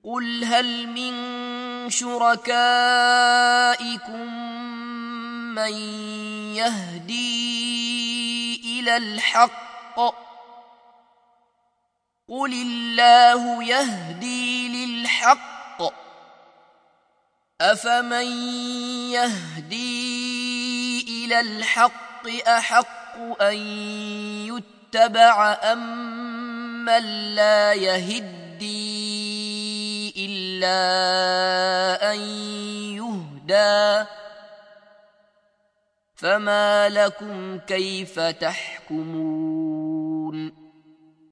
قل هل من شركائكم من يهدي إلى الحق قل الله يهدي للحق أفمن يهدي إلى الحق أحق أن يتبع أمن لا يهدي إلا أن يهدى فما لكم كيف تحكمون